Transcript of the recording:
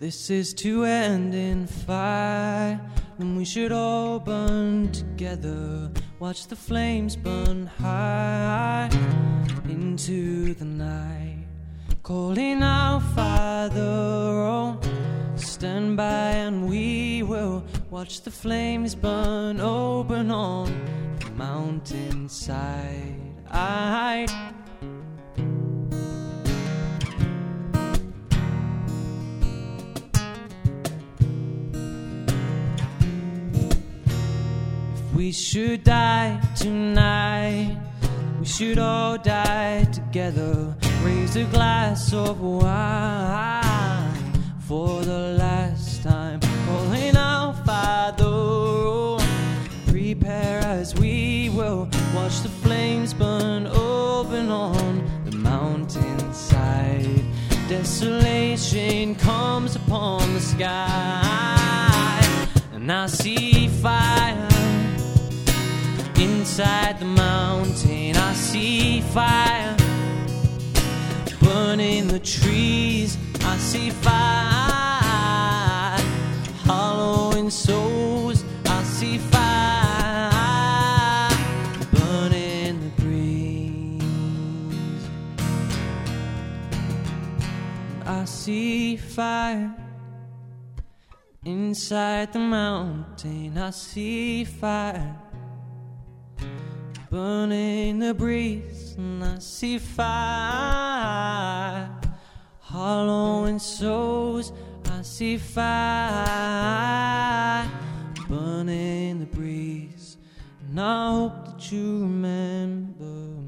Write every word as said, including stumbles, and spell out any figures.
this is to end in fire, then we should all burn together. Watch the flames burn high into the night, calling out, Father, oh, stand by and we will watch the flames burn open on the mountainside. I We should die tonight, we should all die together. Raise a glass of wine for the last time, calling out, Father, oh, prepare as we will watch the flames burn open on the mountainside. Desolation comes upon the sky, and I see fire inside the mountain. I see fire burning the trees. I see fire hollowing souls. I see fire burning the breeze. I see fire inside the mountain. I see fire burning the breeze, and I see fire hollowing souls. I see fire burning the breeze, and I hope that you remember